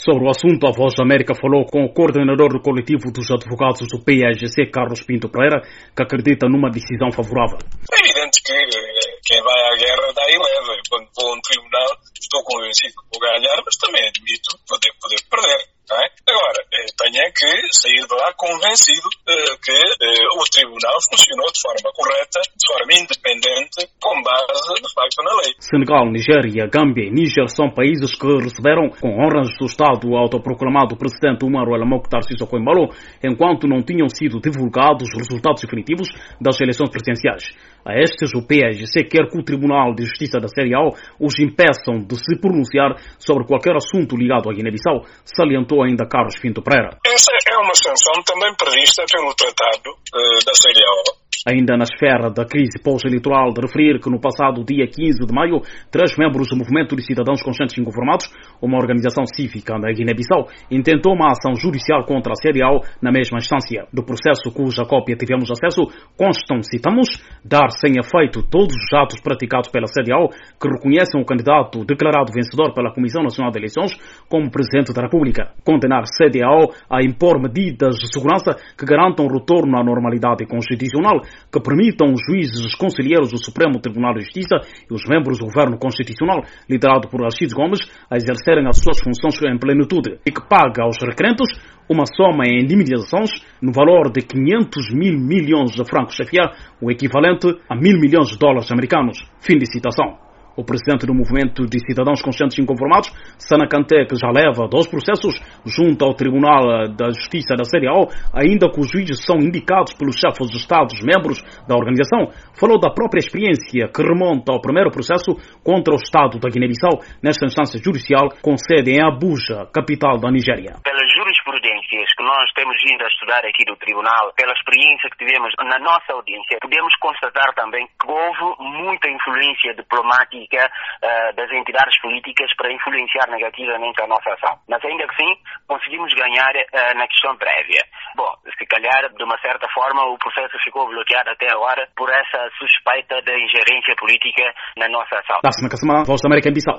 Sobre o assunto, a Voz da América falou com o coordenador do coletivo dos advogados do PAIGC, Carlos Pinto Pereira, que acredita numa decisão favorável. É evidente que quem vai à guerra dá e leva. Quando vou a um tribunal, estou convencido que vou ganhar, mas também admito poder perder. Não é? Agora, tenho que sair de lá convencido que o tribunal funcionou de forma correta, de forma independente, com base, de facto, na lei. Senegal, Nigéria, Gâmbia e Níger são países que receberam com honras do Estado o autoproclamado presidente Umaru El-Mokhtar Sissoko Embalo, enquanto não tinham sido divulgados os resultados definitivos das eleições presidenciais. A estes, o PAIGC quer que o Tribunal de Justiça da CEDEAO os impeçam de se pronunciar sobre qualquer assunto ligado à Guiné-Bissau, salientou ainda Carlos Pinto Pereira. Essa é uma sanção também prevista pelo Tratado da CEDEAO. Ainda na esfera da crise pós-eleitoral, de referir que no passado dia 15 de maio, 3 membros do Movimento de Cidadãos Conscientes Inconformados, uma organização cívica na Guiné-Bissau, intentou uma ação judicial contra a CEDEAO na mesma instância. Do processo cuja cópia tivemos acesso, constam, citamos, dar sem efeito todos os atos praticados pela CEDEAO que reconhecem o candidato declarado vencedor pela Comissão Nacional de Eleições como Presidente da República. Condenar a CEDEAO a impor medidas de segurança que garantam o retorno à normalidade constitucional, que permitam os juízes conselheiros do Supremo Tribunal de Justiça e os membros do Governo Constitucional, liderado por Alcides Gomes, a exercerem as suas funções em plenitude e que paga aos requerentes uma soma em indemnizações no valor de 500 mil milhões de francos CFA, o equivalente a 1.000 milhões de dólares americanos. Fim de citação. O presidente do Movimento de Cidadãos Conscientes Inconformados, Sana Kanté, que já leva 2 processos junto ao Tribunal da Justiça da CEDEAO, ainda que os juízes são indicados pelos chefes de Estados membros da organização, falou da própria experiência que remonta ao primeiro processo contra o Estado da Guiné-Bissau, nesta instância judicial com sede em Abuja, capital da Nigéria. Pelas jurisprudências que nós temos vindo a estudar aqui do Tribunal, pela experiência que tivemos na nossa audiência, podemos constatar também que houve muita influência diplomática das entidades políticas para influenciar negativamente a nossa ação. Mas ainda assim, conseguimos ganhar na questão prévia. Bom, se calhar, de uma certa forma, o processo ficou bloqueado até agora por essa suspeita da ingerência política na nossa ação. Voz da América em Bissau.